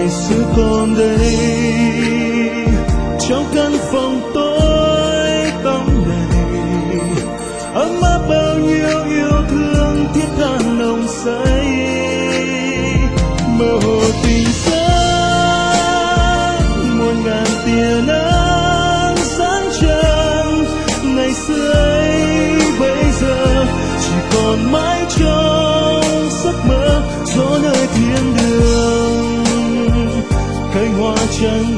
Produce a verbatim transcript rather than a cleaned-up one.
ngày xưa còn đây trong căn phòng tối tăm này, ấm áp bao nhiêu yêu thương thiết tha nồng say. Mơ hồ tình sáng muôn ngàn tia nắng sáng tràn, ngày xưa ấy bây giờ chỉ còn mãi trong giấc mơ. Gió nơi thiên đường cánh hoa trắng